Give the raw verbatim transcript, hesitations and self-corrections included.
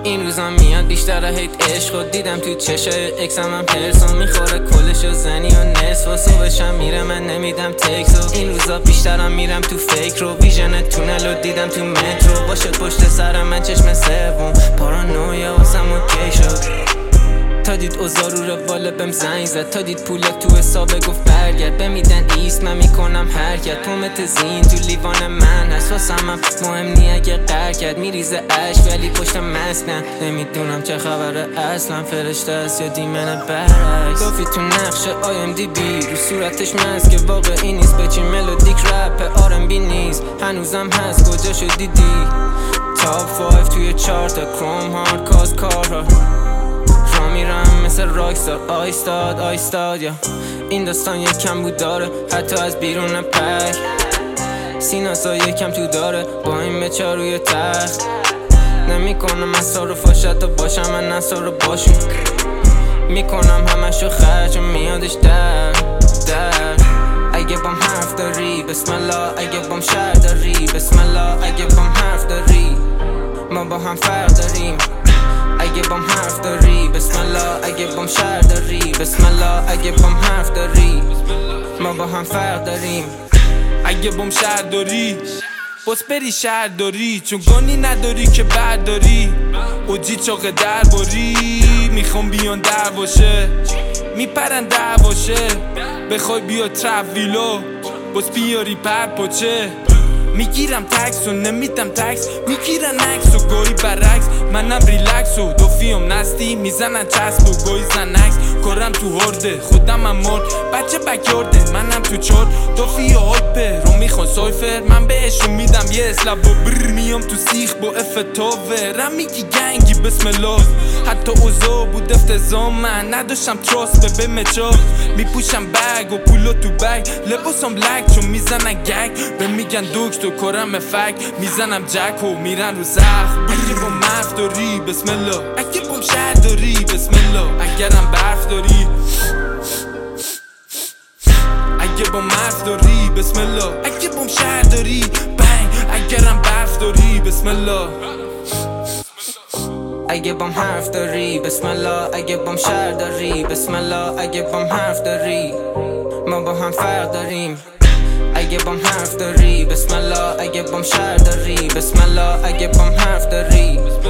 این روزا میاد بیشتر هیت عشق و دیدم تو چشای اکسم هم پرسو میخوره کلش و زنی و نصف و صبحشم میره من نمیدم تکس و این روزا بیشترم میرم تو فکر و ویژن تونل و دیدم تو مترو باشه پشت سرم من چشم سوم پارانویا واسم اوکی شد تا دید اوضاع رو رواله بهم زنگ زد تا دید پولا تو حسابه گفت برگرد بمیدن ایست من میکنم حرکت پومت زین تو لیوان من هست واسم هم مهم نی اگه قر کرد میریزه عشق ولی پشت مسک نه نمیدونم چه خبره اصلا فرشته است یا دیمن برعکس گفتی تو نقش آی ام دی بی رو صورتش مست که واقعی نیست بچی ملودیک رپ آر ام بی نیست هنوزم هست کجا شو دیدی تاپ فایو توی چارت کروم هارد کاز کارها را میرم مثل راکستار آیستاد آیستاد یا این داستان یکم بود داره حتی از بیرون پک سیناسا یکم تو داره با این بچه روی تخت نمی کنم اصارفاش حتی باشم من اصار باشون میکنم همشو خرج و میادش در در اگه بام حرف داری بسم الله اگه بام شهر داری بسم الله اگه بام حرف داری ما با هم فرق داریم اگه بام حرف داری بسم الله اگه بام شهر داری بسم الله اگه بام حرف داری ما با هم فرق داریم اگه بام شهر داری بس بری شهر داری چون گانی نداری که برداری اوجی چاق در باری میخوام بیان در باشه میپرن در باشه بخوای بیا ترپ ویلو بس بیاری پر پاچه میگیرم تکس و نمیدم تکس میگیرن عکس و گویی برعکس منم ریلکس و دوفیام نستی میزنن چسب و گویی زنکس کارم تو هرده خودم هم مرد بچه بکیارده منم تو چار دوفی و هایپه رو میخوان سایفر من بهشون میدم یه اسلب و بر میام تو سیخ با افتاوه رم میگی گنگی بسم الله حتی اوزا بود افتضا من نداشتم تراست به مچا میپوشم بگ و پولو تو بگ لباسم لک چون میزنن گگ به میگن دکتر کارم فک میزنم جک و میرن رو زخم اگه با مرف داری بسم الله اگه بام شهر داری بسم الله اگرم برف داری اگه با مرف داری بسم الله اگه بام شهر داری بنگ اگرم برف داری بسم الله اگه بام حرف داری بسم الله اگه بام شهر داری بسم الله اگه بام حرف داری ما با هم فرق داریم اگه بام حرف داری بسم الله اگه بام شهر داری بسم الله اگه بام حرف داری